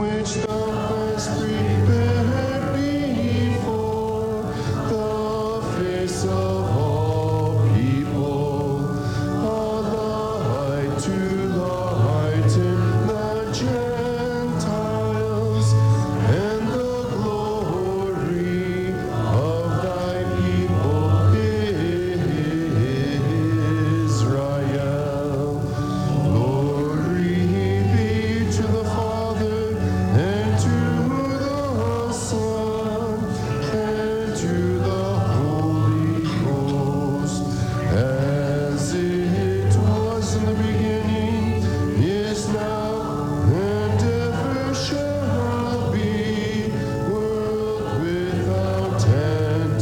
which thou hast prepared before the face of all people, a light to lighten the Gentiles, and the glory of thy people Israel. Glory be to the Father, and to the Son, and to the Holy Ghost, as it was in the beginning, is now, and ever shall be, world without end.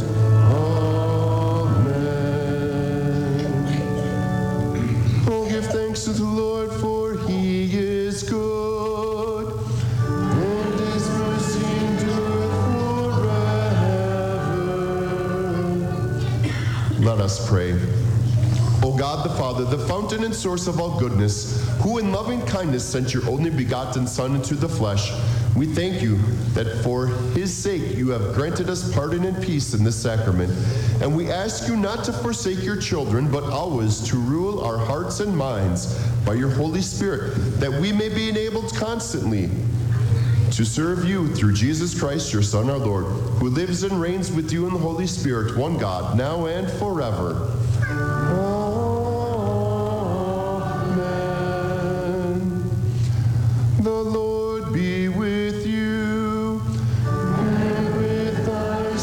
Amen. Oh, give thanks to the Lord, for he is good, and his mercy endureth forever. Let us pray. O God the Father, the fountain and source of all goodness, who in loving kindness sent your only begotten Son into the flesh, we thank you that for his sake you have granted us pardon and peace in this sacrament. And we ask you not to forsake your children, but always to rule our hearts and minds by your Holy Spirit, that we may be enabled constantly to serve you through Jesus Christ, your Son, our Lord, who lives and reigns with you in the Holy Spirit, one God, now and forever. Amen. The Lord be with you, and with thy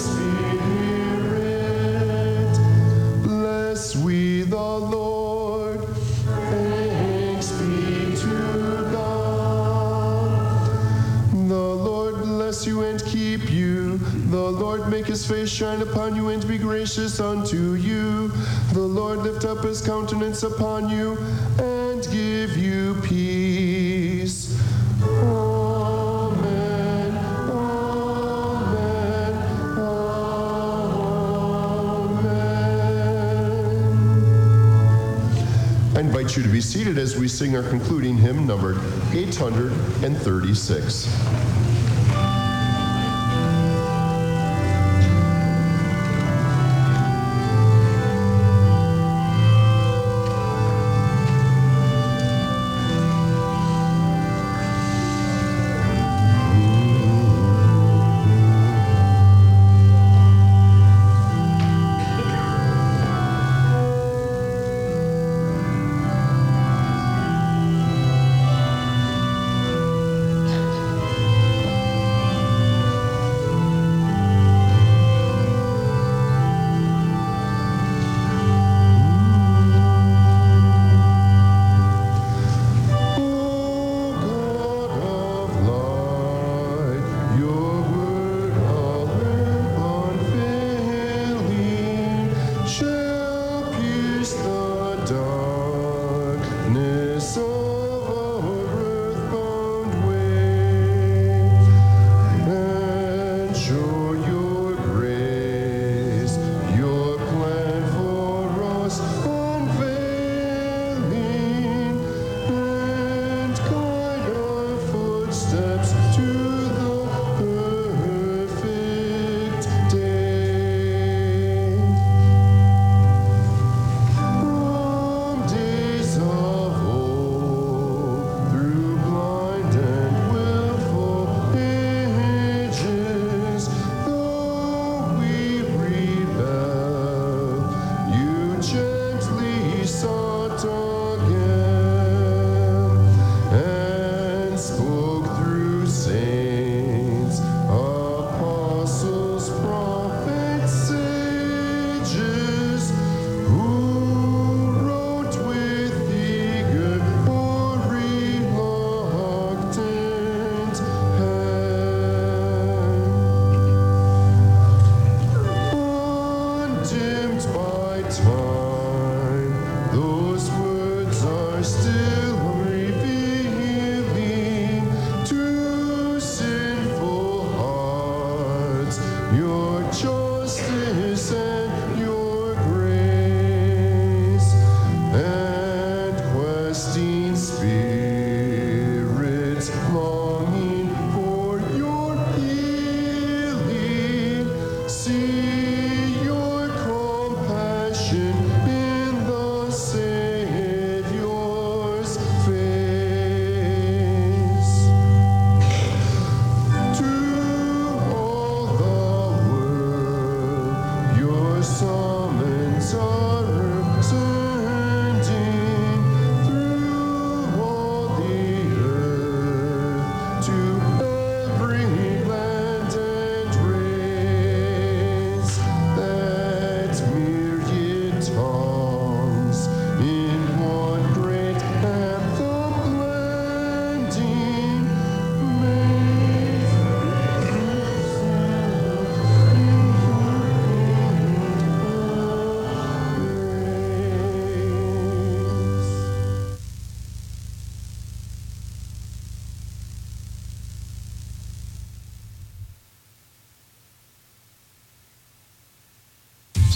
spirit. Bless we the Lord. Thanks be to God. The Lord bless you and keep you. The Lord make his face shine upon you and be gracious unto you. The Lord lift up his countenance upon you and give you peace. Amen. Amen. Amen. I invite you to be seated as we sing our concluding hymn, numbered 836.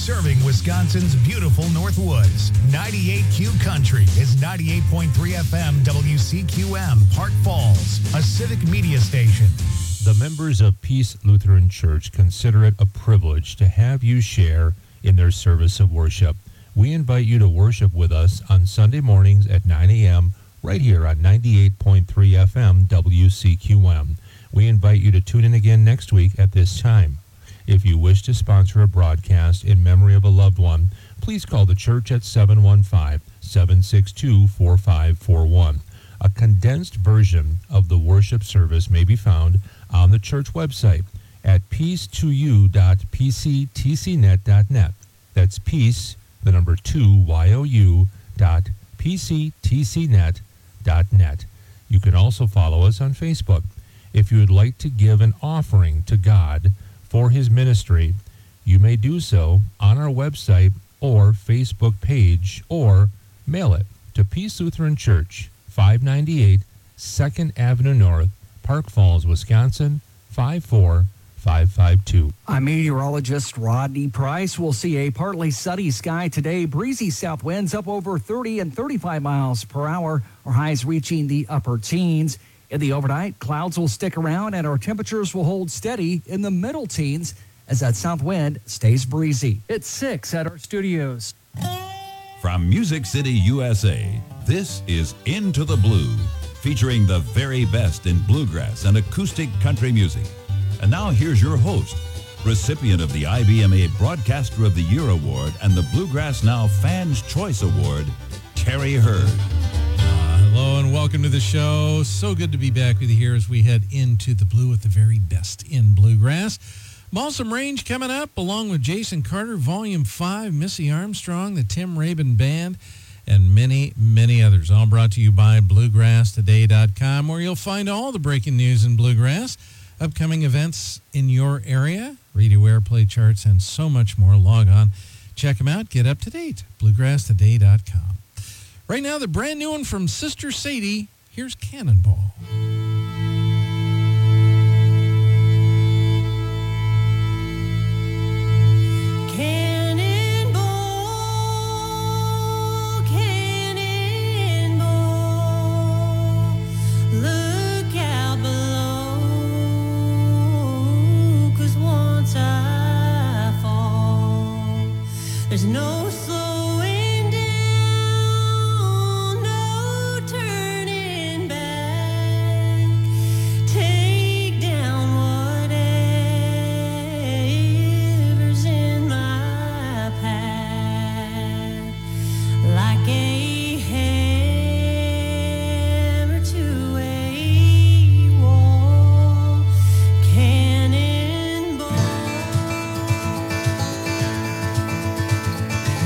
Serving Wisconsin's beautiful Northwoods. 98Q Country is 98.3 FM WCQM, Park Falls, a civic media station. The members of Peace Lutheran Church consider it a privilege to have you share in their service of worship. We invite you to worship with us on Sunday mornings at 9 a.m. right here on 98.3 FM WCQM. We invite you to tune in again next week at this time. If you wish to sponsor a broadcast in memory of a loved one, please call the church at 715-762-4541. A condensed version of the worship service may be found on the church website at peace2u.pctcnet.net. That's peace, the number 2you.pctcnet.net. You can also follow us on Facebook. If you would like to give an offering to God for his ministry, you may do so on our website or Facebook page, or mail it to Peace Lutheran Church, 598 2nd Avenue North, Park Falls, Wisconsin, 54552. I'm meteorologist Rodney Price. We'll see a partly sunny sky today. Breezy south winds up over 30 and 35 miles per hour. Our highs reaching the upper teens. In the overnight, clouds will stick around and our temperatures will hold steady in the middle teens as that south wind stays breezy. It's 6 at our studios. From Music City, USA, this is Into the Blue, featuring the very best in bluegrass and acoustic country music. And now here's your host, recipient of the IBMA Broadcaster of the Year Award and the Bluegrass Now Fans Choice Award, Terry Hurd. Hello and welcome to the show. So good to be back with you here as we head into the blue with the very best in bluegrass. Balsam Range coming up along with Jason Carter, Volume 5, Missy Armstrong, the Tim Rabin Band, and many, many others. All brought to you by BluegrassToday.com, where you'll find all the breaking news in bluegrass, upcoming events in your area, radio airplay charts, and so much more. Log on, check them out, get up to date. BluegrassToday.com. Right now, the brand new one from Sister Sadie. Here's Cannonball. Cannonball, cannonball, look out below, 'cause once I fall, there's no slowing down, no turning back. Take down whatever's in my path, like a hammer to a wall. Cannonball.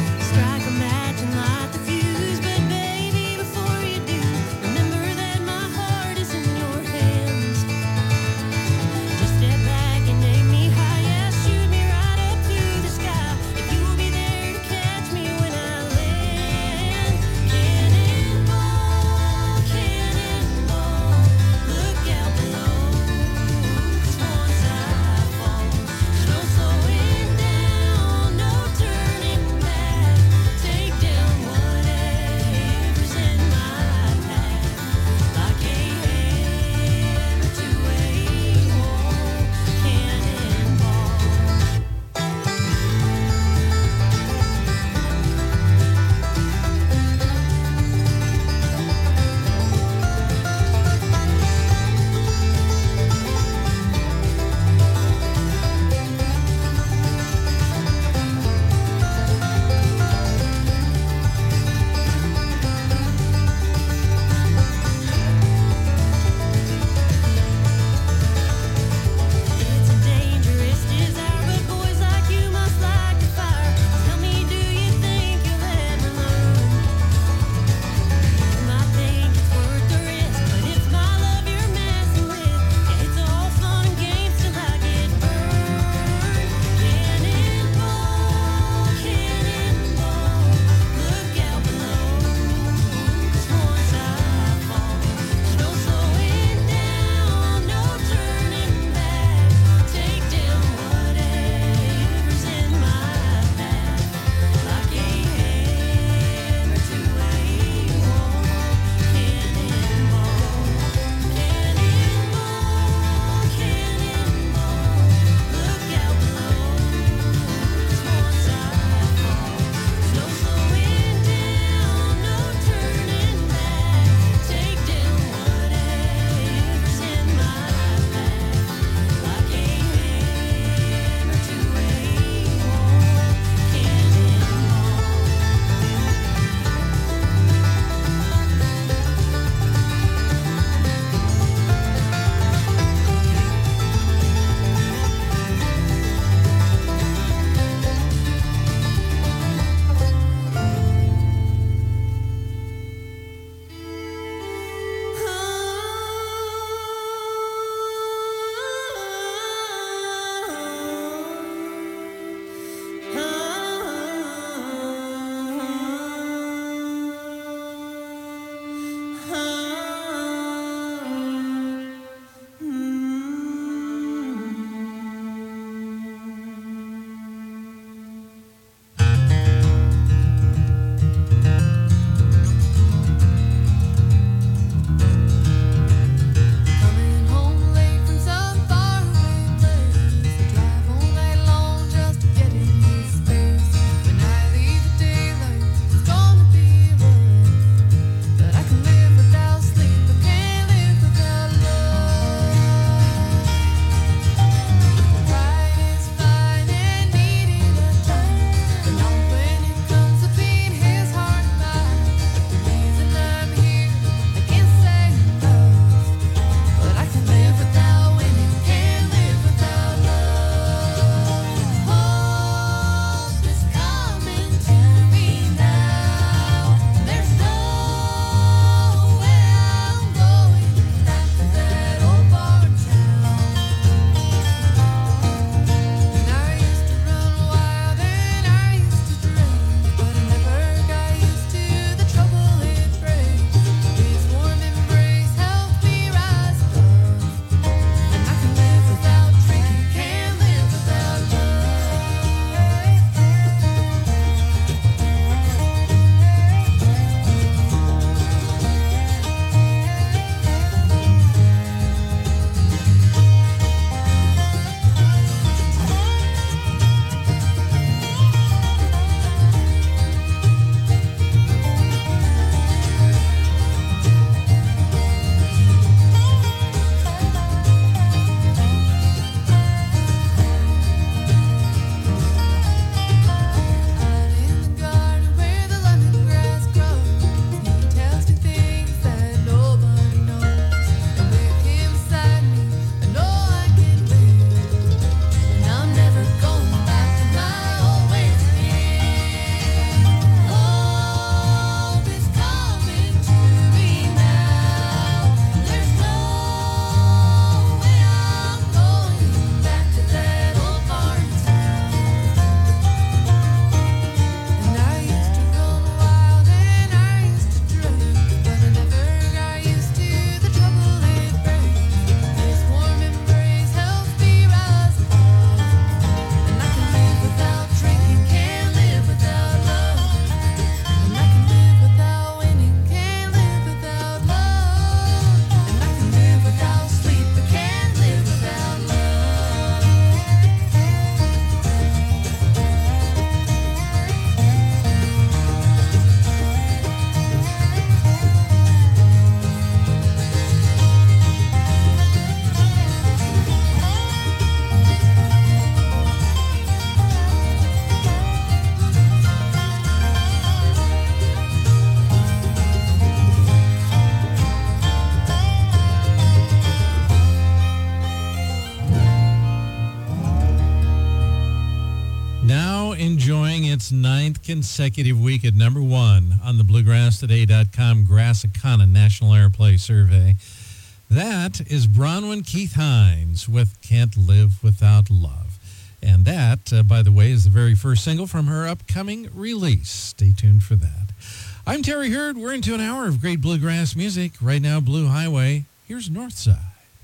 enjoying its 9th consecutive week at number 1 on the BluegrassToday.com Grassicana National Airplay Survey. That is Bronwyn Keith Hines with Can't Live Without Love. And that, by the way, is the very first single from her upcoming release. Stay tuned for that. I'm Terry Hurd. We're into an hour of great bluegrass music. Right now, Blue Highway. Here's Northside.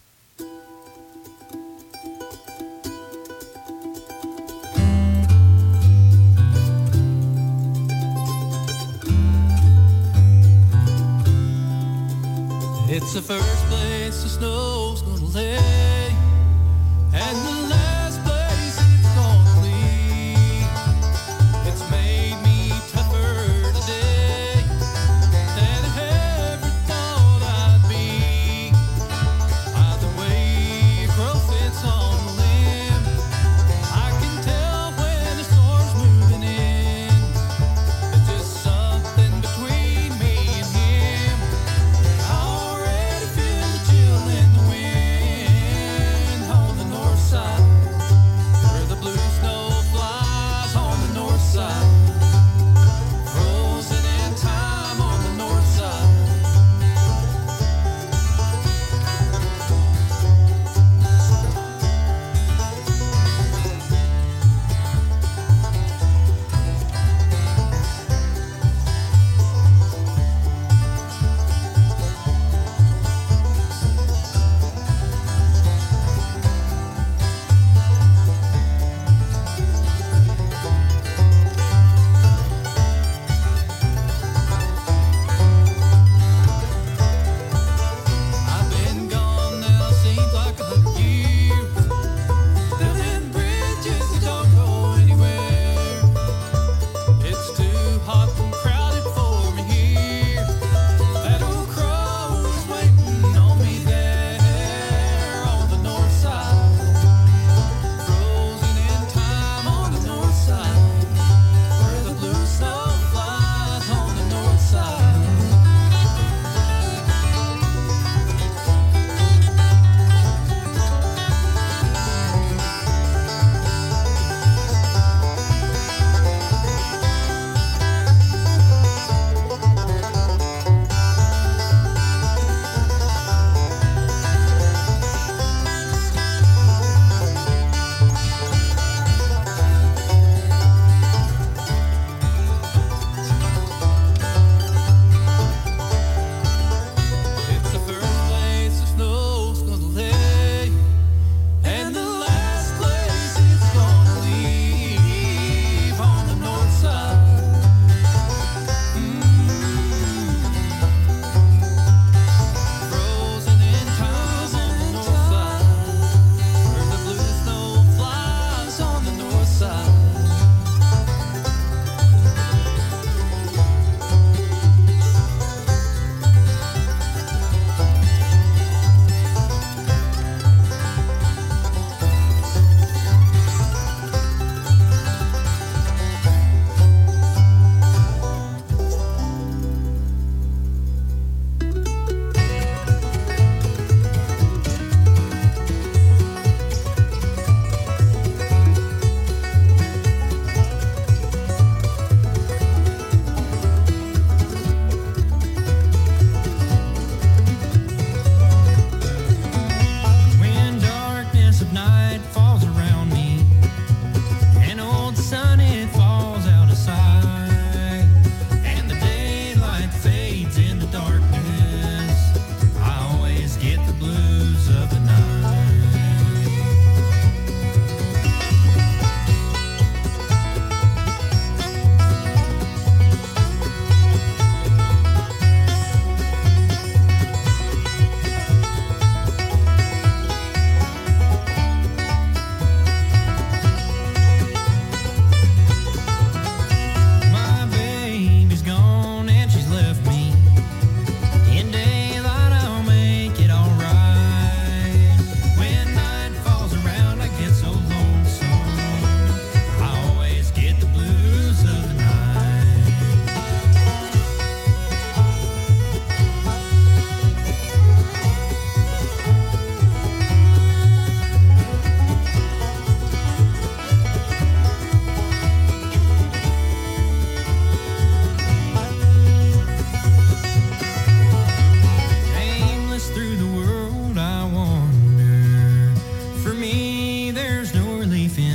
It's the first place the snow's gonna lay, and the last place it's gonna leave. It's made me tougher today than I ever thought I'd be. By the way a crow sits on the limb, I can tell when the storm's moving in. It's just something between me and him. I already feel the chill in the wind.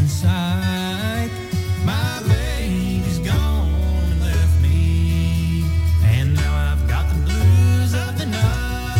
sight. My baby's gone and left me, and now I've got the blues of the night.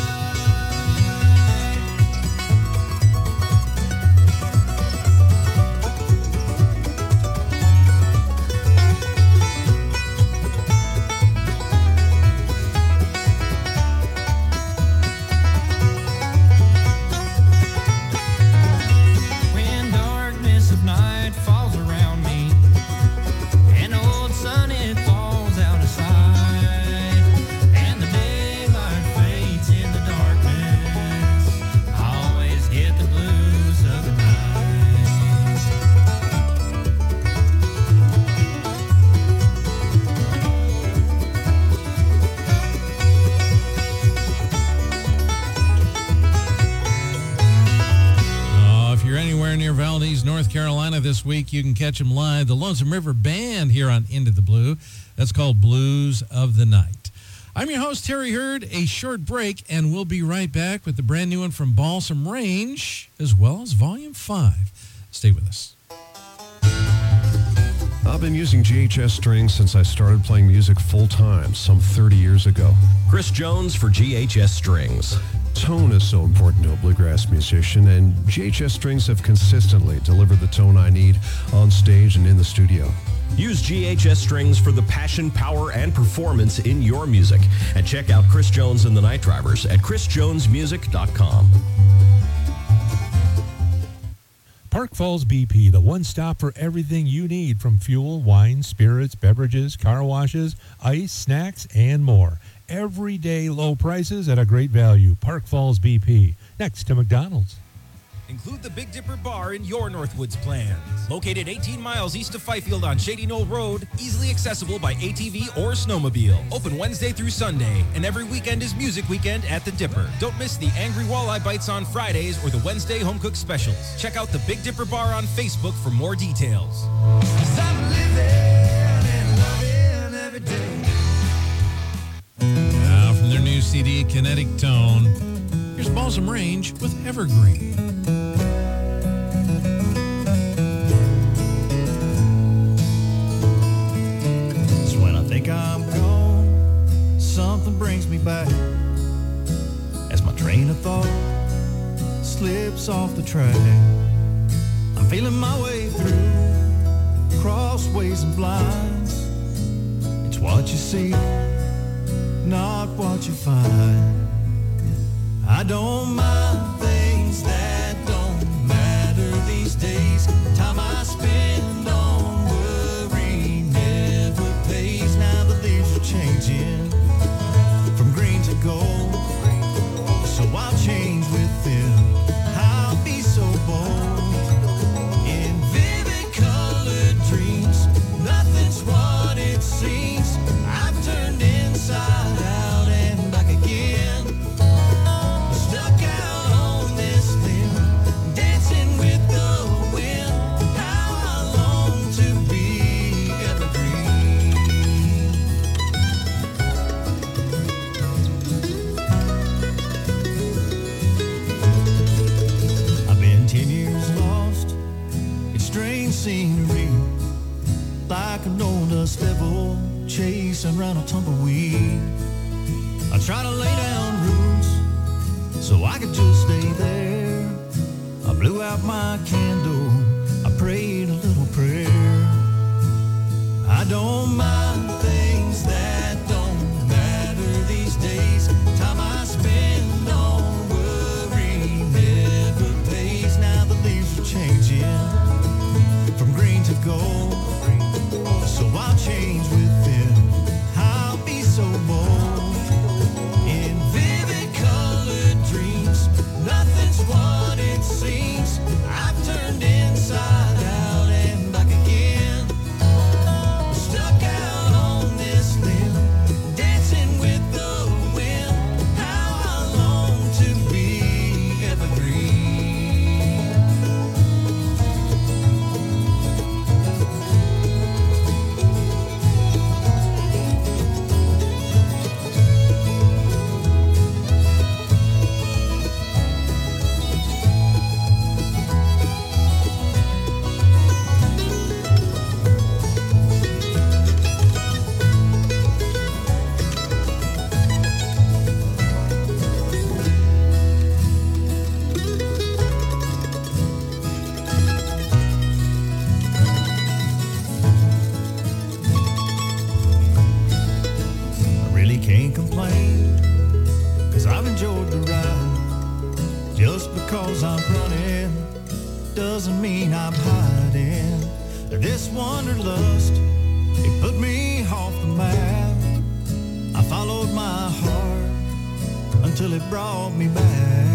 When darkness of night falls around me, an old sun it falls out of sight, and the daylight fades in the darkness, I always get the blues of the night. If you're anywhere near Valdez, North Carolina this week, you can catch them live. The Lonesome River Band here on Into the Blue. That's called Blues of the Night. I'm your host, Terry Hurd. A short break, and we'll be right back with the brand new one from Balsam Range, as well as Volume 5. Stay with us. I've been using GHS strings since I started playing music full-time some 30 years ago. Chris Jones for GHS Strings. Tone is so important to a bluegrass musician, and GHS strings have consistently delivered the tone I need on stage and in the studio. Use GHS Strings for the passion, power, and performance in your music. And check out Chris Jones and the Night Drivers at chrisjonesmusic.com. Park Falls BP, the one stop for everything you need from fuel, wine, spirits, beverages, car washes, ice, snacks, and more. Everyday low prices at a great value. Park Falls BP, next to McDonald's. Include the Big Dipper Bar in your Northwoods plans. Located 18 miles east of Fifield on Shady Knoll Road, easily accessible by ATV or snowmobile. Open Wednesday through Sunday, and every weekend is Music Weekend at the Dipper. Don't miss the Angry Walleye Bites on Fridays or the Wednesday Home Cook Specials. Check out the Big Dipper Bar on Facebook for more details. Now from their new CD, Kinetic Tone, here's Balsam Range with Evergreen. It's when I think I'm gone, something brings me back, as my train of thought slips off the track. I'm feeling my way through crossways and blinds. It's what you see, not what you find. I don't mind things that don't matter these days. Time I spend on worry never pays. Now the leaves are changing from green to gold, so I'll change with them. I'll be so bold in vivid colored dreams. Nothing's what it seems. I've turned inside out and back again. Stuck out on this limb, dancing with the wind. How I long to be evergreen. I've been 10 years lost in strange scenery, like an old dust devil chasing around a tumbleweed. I try to lay down roots so I could just stay there. I blew out my candle, I prayed a little prayer. I don't mind things that don't matter these days. Time I spend on worry never pays. Now the leaves are changing from green to gold, so I'll change with them. I'll be so bold in vivid colored dreams. Nothing's what it seems. I've turned inside out and back again. Stuck out on this limb, dancing with the wind. How I long to be evergreen. running doesn't mean I'm hiding. This wanderlust, it put me off the map. I followed my heart until it brought me back.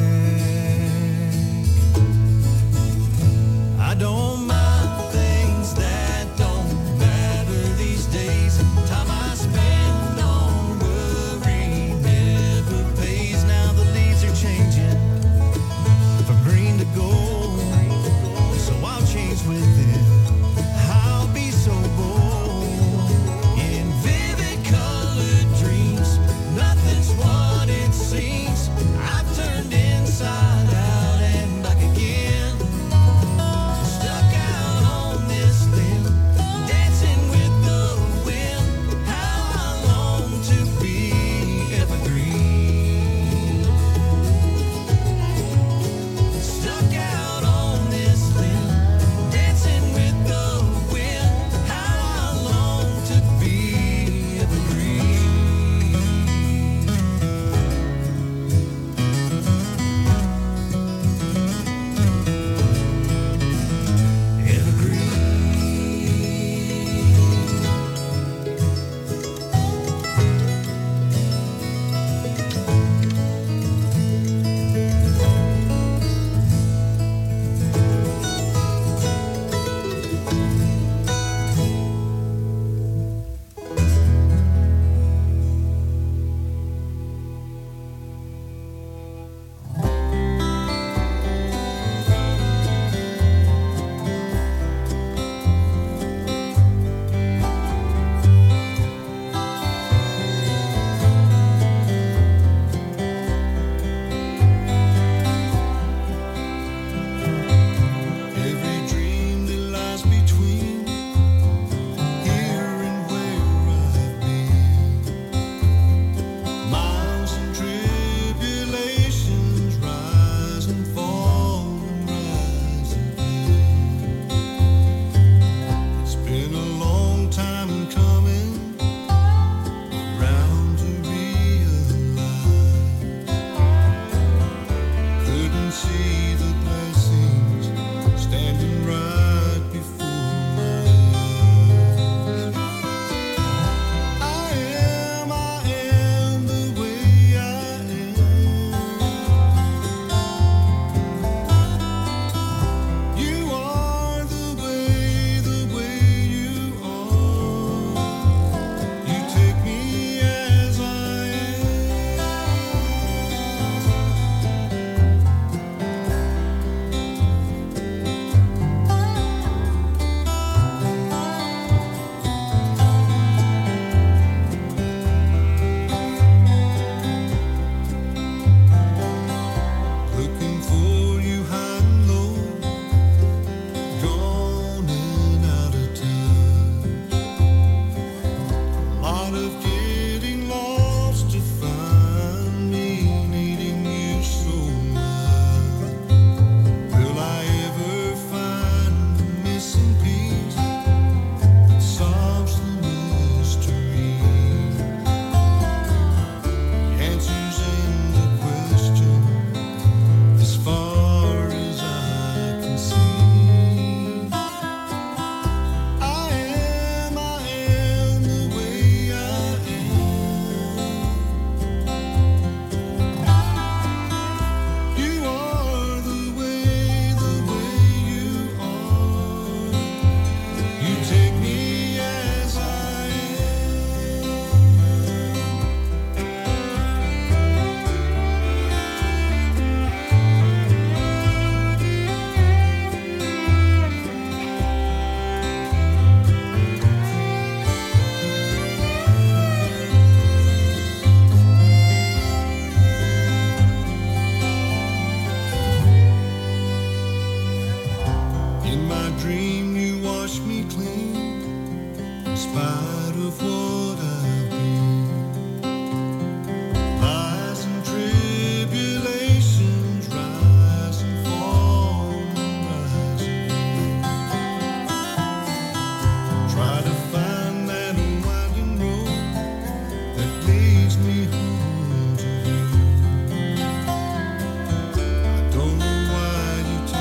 I don't mind things that don't matter these days. Time I spend on worry never pays. Now the leaves are changing from green to gold, so I'll change with it. I'll be so bold in vivid colored dreams. Nothing's what it seems. I've turned inside out and back again. Stuck out on this limb, dancing with the wind. How I long to be evergreen. Stuck out on this limb, dancing with the wind. How I long to be evergreen. Every dream that lies between here and where I've been. Miles and tribulations rise and fall and rise again. It's been a long time coming around to realize. Couldn't see the blessings standing right before my eyes. I am the way I am. You are the way you are. You take me as I looking for you high and low, gone and out of touch. Lot of getting lost to find me needing you so much. Will I ever find the missing piece that solves the mystery? Answers in the question as far as I can see. I am the way I am. You are the way you are. You take me as I In my dream you wash me clean, in spite of what I've been. Lies and tribulations rise and fall and rise again. Try to find that winding road that leads me home to you. I don't know why you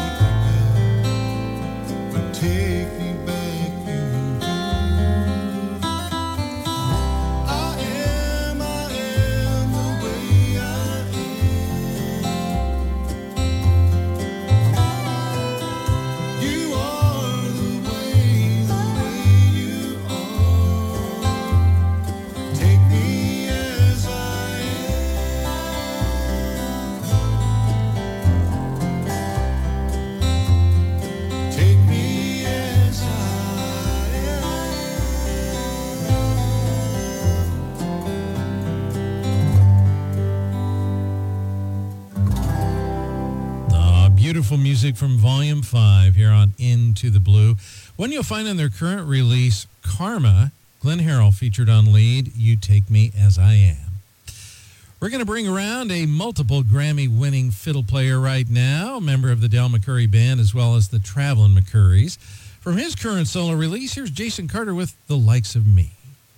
beautiful music from Volume 5 here on Into the Blue. One you'll find on their current release, Karma. Glenn Harrell featured on lead, You Take Me As I Am. We're going to bring around a multiple Grammy-winning fiddle player right now, a member of the Del McCoury Band, as well as the Travelin' McCourys. From his current solo release, here's Jason Carter with The Likes of Me.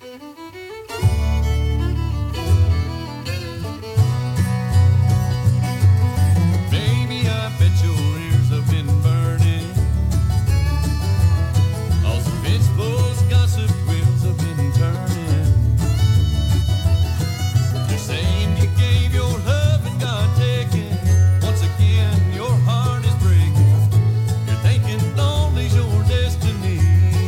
Baby, I bet your ears have been burning. All the Facebook's gossip wheels have been turning. You're saying you gave your love and got taken. Once again, your heart is breaking. You're thinking lonely's your destiny.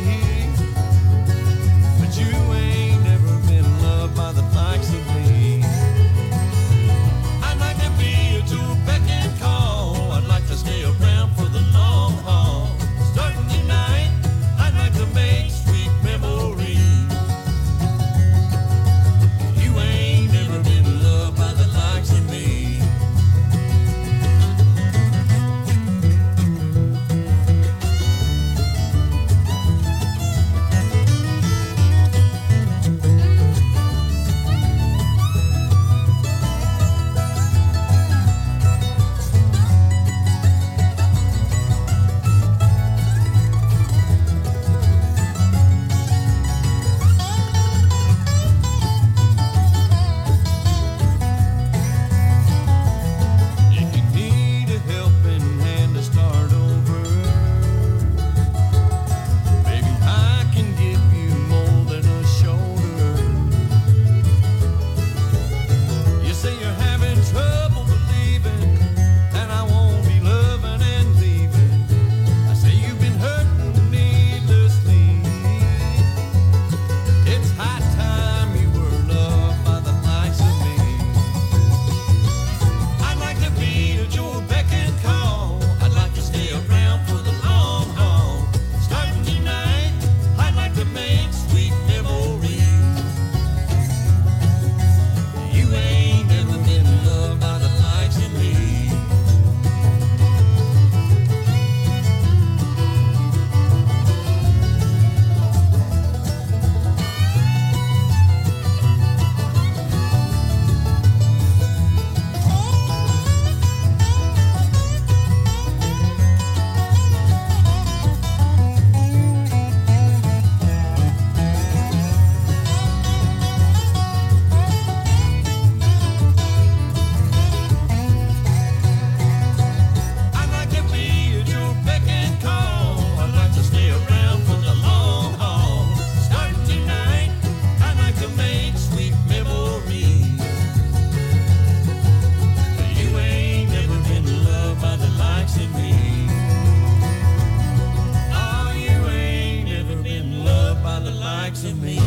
But you ain't never been loved by the likes of me. I'd like to be at your beck and call. I'd like to stay around for the long haul. Starting tonight, I'd like to make sweet memories. You ain't never been loved by the likes of me. If you need a helping hand to start over, baby, I can give you more than a shoulder. You say you're having trouble believing that I won't be loving and leaving. I say you've been hurting needlessly. It's high time you were loved by the likes of me. I'd like to be at your beck and call. I'd like to stay around for the long haul. Starting tonight, I'd like to make sweet memories. You ain't never been loved by the likes of me. I'd like to be at your beck and call. I'd like to stay around for the long haul. Starting tonight, I'd like to make sweet memories. You ain't never been loved by the likes of me. Oh, you ain't never been loved by the likes of me.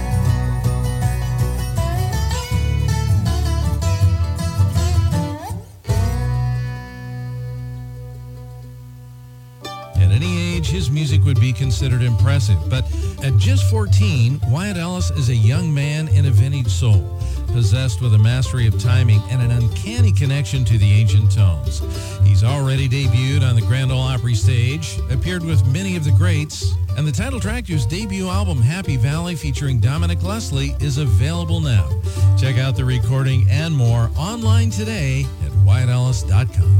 At any age, his music would be considered impressive. But at just 14, Wyatt Ellis is a young man in a vintage soul, possessed with a mastery of timing and an uncanny connection to the ancient tones. He's already debuted on the Grand Ole Opry stage, appeared with many of the greats, and the title track to his debut album, Happy Valley, featuring Dominic Leslie, is available now. Check out the recording and more online today at WyattEllis.com.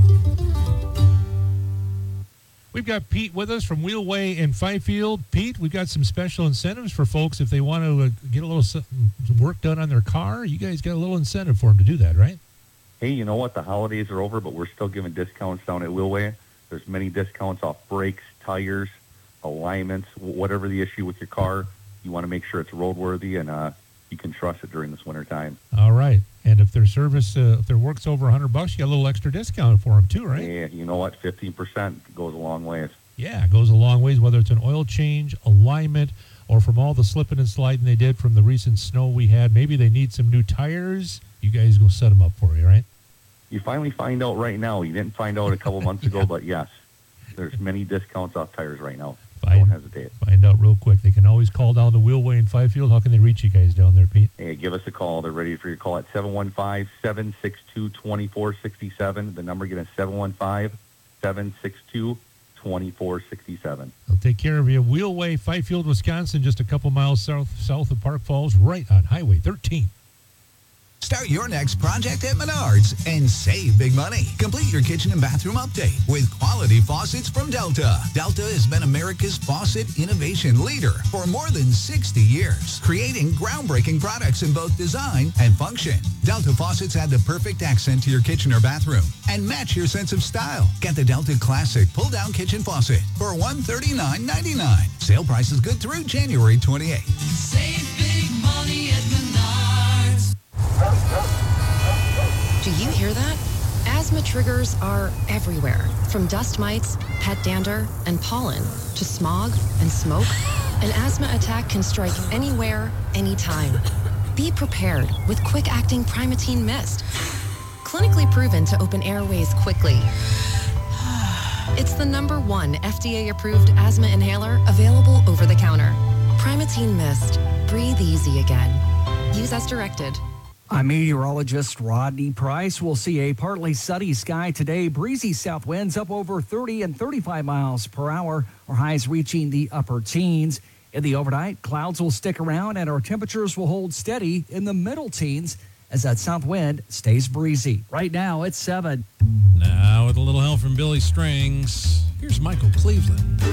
We've got Pete with us from Wheelway in Fifield. Pete, we've got some special incentives for folks if they want to get a little work done on their car. You guys got a little incentive for them to do that, right? Hey, you know what? The holidays are over, but we're still giving discounts down at Wheelway. There's many discounts off brakes, tires, alignments, whatever the issue with your car. You want to make sure it's roadworthy and you can trust it during this winter time. All right. And if their service, if their work's over $100, you get a little extra discount for them too, right? Yeah, you know what? 15% goes a long ways. Yeah, it goes a long ways, whether it's an oil change, alignment, or from all the slipping and sliding they did from the recent snow we had. Maybe they need some new tires. You guys go set them up for you, right? You finally find out right now. You didn't find out a couple months ago, but yes, there's many discounts off tires right now. Don't hesitate. Find out real quick. They can always call down the Wheelway in Fifield. How can they reach you guys down there, Pete? Hey, give us a call. They're ready for your call at 715-762-2467. The number again is 762-2467. They'll take care of you. Wheelway, Fifield, Wisconsin, just a couple miles south of Park Falls, right on Highway 13. Start your next project at Menards and save big money. Complete your kitchen and bathroom update with quality faucets from Delta. Delta has been America's faucet innovation leader for more than 60 years, creating groundbreaking products in both design and function. Delta faucets add the perfect accent to your kitchen or bathroom and match your sense of style. Get the Delta Classic pull-down kitchen faucet for $139.99. Sale price is good through January 28th. Save big money at Menards. Do you hear that? Asthma triggers are everywhere, from dust mites, pet dander, and pollen, to smog and smoke. An asthma attack can strike anywhere, anytime. Be prepared with quick-acting Primatene Mist. Clinically proven to open airways quickly. It's the #1 FDA-approved asthma inhaler available over the counter. Primatene Mist. Breathe easy again. Use as directed. I'm meteorologist Rodney Price. We'll see a partly sunny sky today. Breezy south winds up over 30 and 35 miles per hour. Our highs reaching the upper teens. In the overnight, clouds will stick around and our temperatures will hold steady in the middle teens as that south wind stays breezy. Right now, it's 7. Now, with a little help from Billy Strings, here's Michael Cleveland.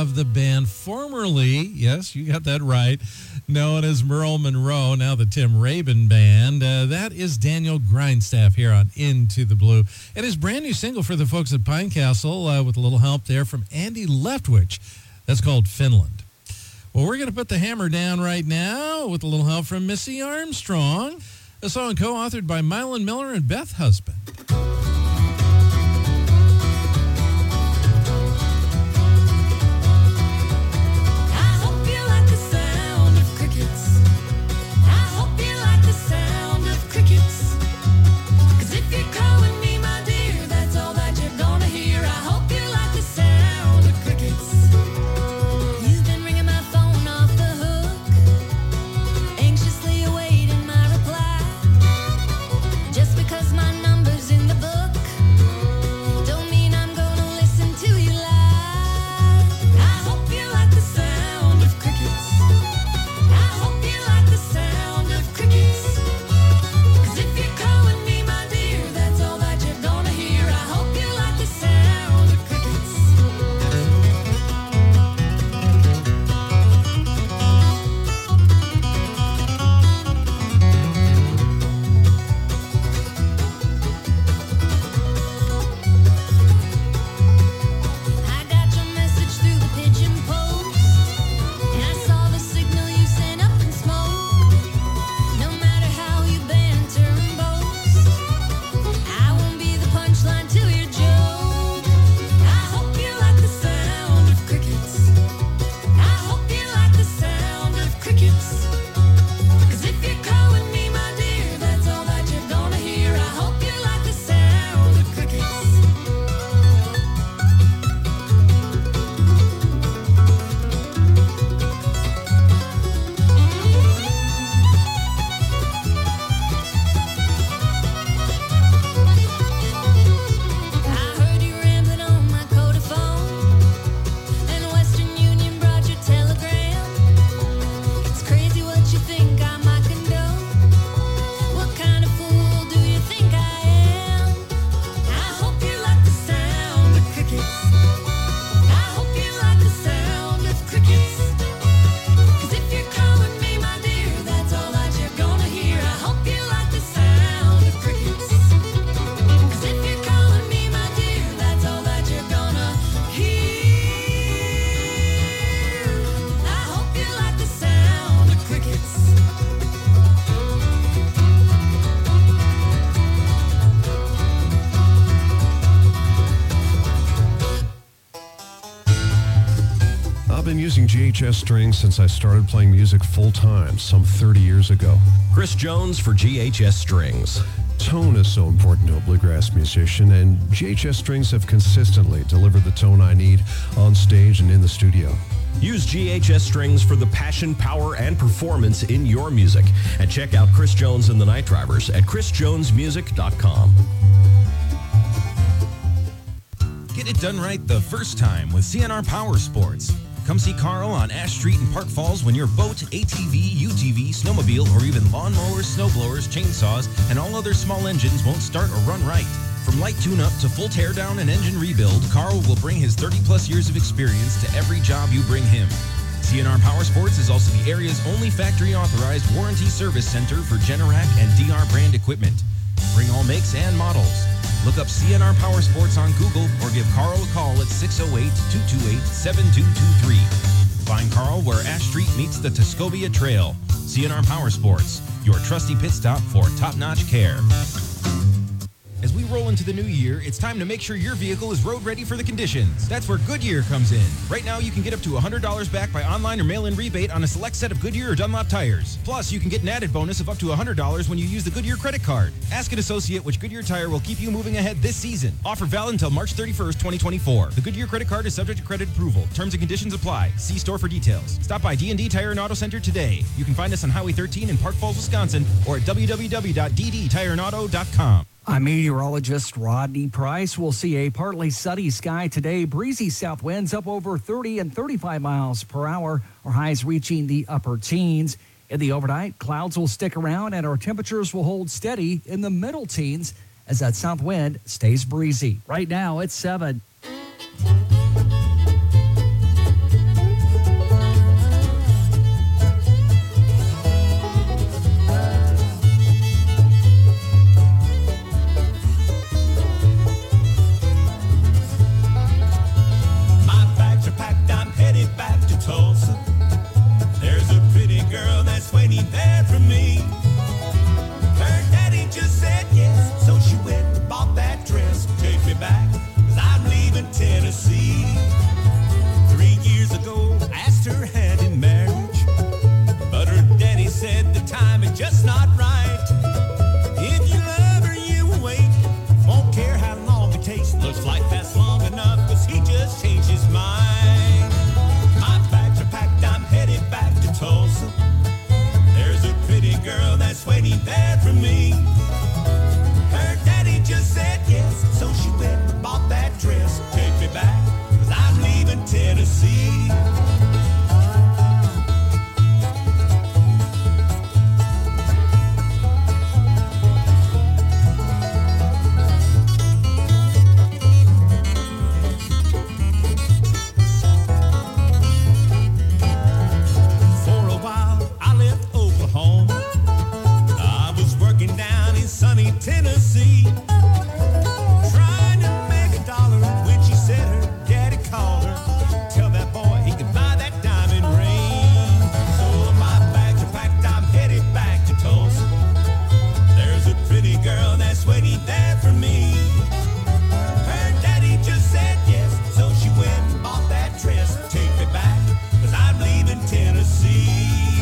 of the band formerly, yes, you got that right, known as Merle Monroe, now the Tim Rabin Band. That is Daniel Grindstaff here on Into the Blue. And his brand new single for the folks at Pine Castle with a little help there from Andy Leftwich. That's called Finland. Well, we're going to put the hammer down right now with a little help from Missy Armstrong, a song co-authored by Mylan Miller and Beth Husband. Using GHS strings since I started playing music full-time some 30 years ago. Chris Jones for GHS Strings. Tone is so important to a bluegrass musician, and GHS strings have consistently delivered the tone I need on stage and in the studio. Use GHS strings for the passion, power, and performance in your music. And check out Chris Jones and the Night Drivers at chrisjonesmusic.com. Get it done right the first time with CNR Power Sports. Come see Carl on Ash Street in Park Falls when your boat, ATV, UTV, snowmobile, or even lawnmowers, snowblowers, chainsaws, and all other small engines won't start or run right. From light tune-up to full teardown and engine rebuild, Carl will bring his 30-plus years of experience to every job you bring him. CNR Power Sports is also the area's only factory-authorized warranty service center for Generac and DR brand equipment. Bring all makes and models. Look up CNR Power Sports on Google or give Carl a call at 608-228-7223. Find Carl where Ash Street meets the Tuscobia Trail. CNR Power Sports, your trusty pit stop for top-notch care. As we roll into the new year, it's time to make sure your vehicle is road ready for the conditions. That's where Goodyear comes in. Right now, you can get up to $100 back by online or mail-in rebate on a select set of Goodyear or Dunlop tires. Plus, you can get an added bonus of up to $100 when you use the Goodyear credit card. Ask an associate which Goodyear tire will keep you moving ahead this season. Offer valid until March 31st, 2024. The Goodyear credit card is subject to credit approval. Terms and conditions apply. See store for details. Stop by D&D Tire and Auto Center today. You can find us on Highway 13 in Park Falls, Wisconsin, or at www.ddtireandauto.com. I'm meteorologist Rodney Price. We'll see a partly sunny sky today. Breezy south winds up over 30 and 35 miles per hour. Our highs reaching the upper teens. In the overnight, clouds will stick around and our temperatures will hold steady in the middle teens as that south wind stays breezy. Right now, it's 7. sunny Tennessee. Trying to make $1 when she said her daddy called her. Tell that boy he can buy that diamond ring. So my bags are packed, I'm headed back to Tulsa. There's a pretty girl that's waiting there for me. Her daddy just said yes, so she went and bought that dress. Take me back, 'cause I'm leaving Tennessee.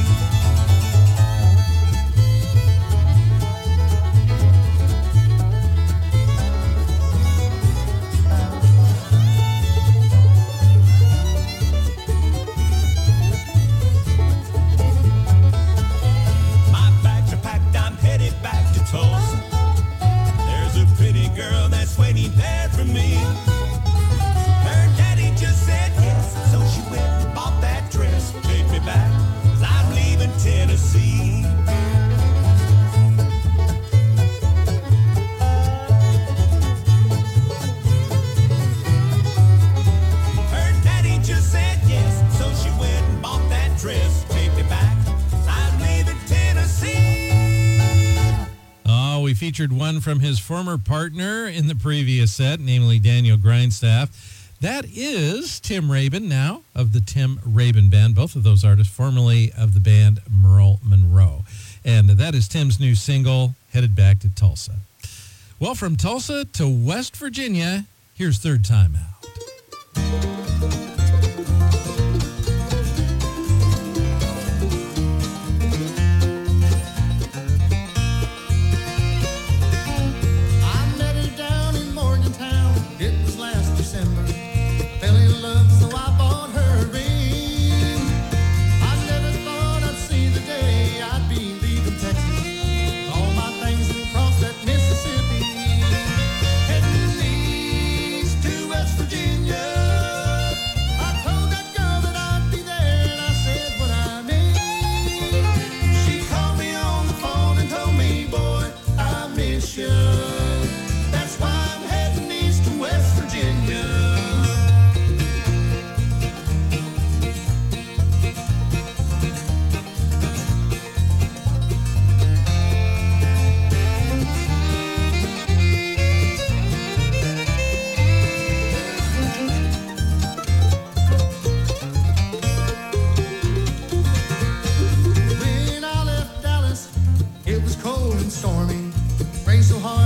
My bags are packed, I'm headed back to Tulsa. There's a pretty girl that's waiting there for me. Her daddy just said yes, so she went and bought that dress. Take me back, 'cause I'm leaving Tennessee. Her daddy just said yes, so she went and bought that dress. Take me back, 'cause I'm leaving Tennessee. Oh, we featured one from his former partner in the previous set, namely Daniel Grindstaff. That is Tim Rabin, now of the Tim Rabin Band. Both of those artists formerly of the band Merle Monroe. And that is Tim's new single, Headed Back to Tulsa. Well, from Tulsa to West Virginia, here's Third Time Out. I met her down in Morgantown. It was last December. Fell in love, so I bought her a ring. I never thought I'd see the day I'd be leaving Texas. All my things and cross that Mississippi. Heading east to West Virginia. I told that girl that I'd be there, and I said what I mean. She called me on the phone and told me, boy, I miss you. That's why I'm heading east to West Virginia. When I left Dallas, it was cold and stormy. Rained so hard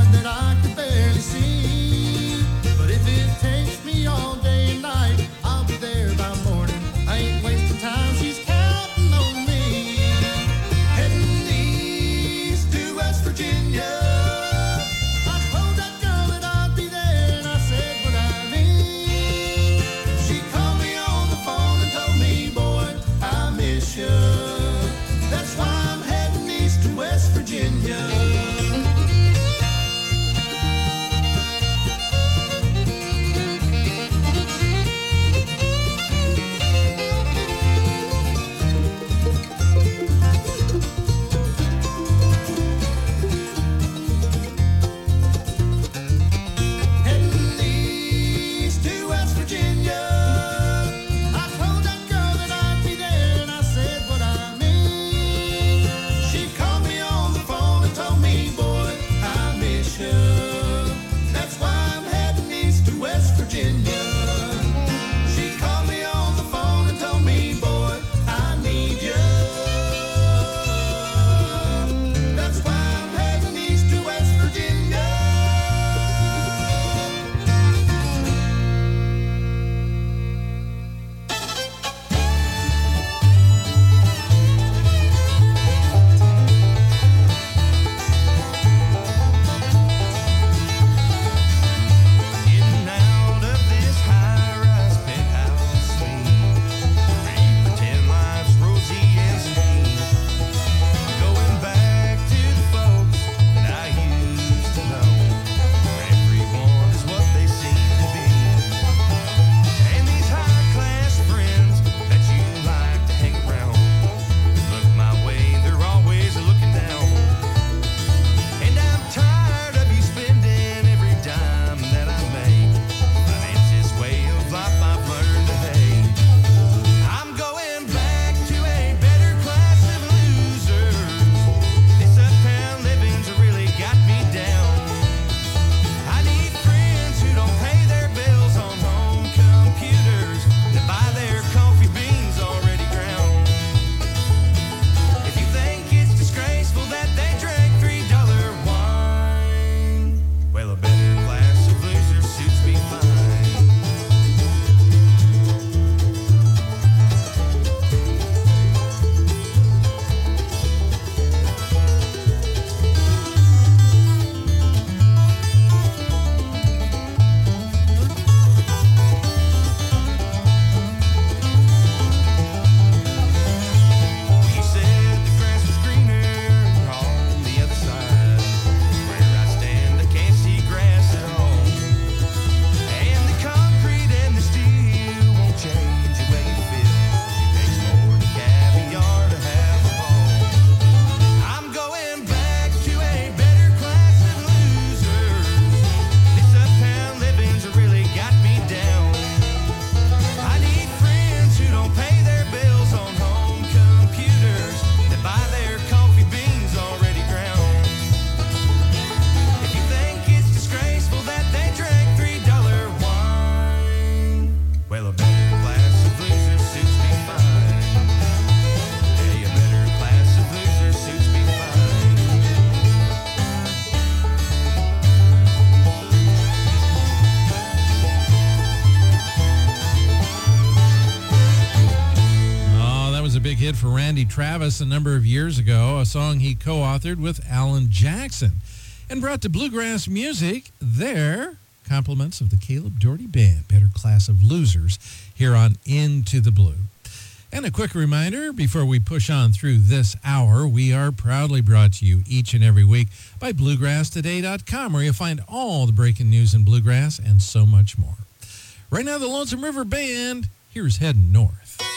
Well, a better class of loser suits me fine. You said the grass was greener on the other side. Where I stand, I can't see grass at all. And the concrete and the steel won't change the way you feel. It takes more than caviar to have a ball. I'm going back to a better class of losers. This uptown living's really got me down. I need friends who don't pay their bills on home computers, that buy their coffee beans already ground. If you think it's disgraceful that they drank $3 wine, well, a better class of losers suits me fine. Hey, a better class of losers suits me fine. Oh, that was a big hit for Randy Travis a number of years ago, a song he co-authored with Alan Jackson. And brought to Bluegrass Music, their compliments of the Caleb Doherty Band, Better Class of Losers, here on Into the Blue. And a quick reminder, before we push on through this hour, we are proudly brought to you each and every week by BluegrassToday.com, where you'll find all the breaking news in bluegrass and so much more. Right now, the Lonesome River Band, here's Heading North.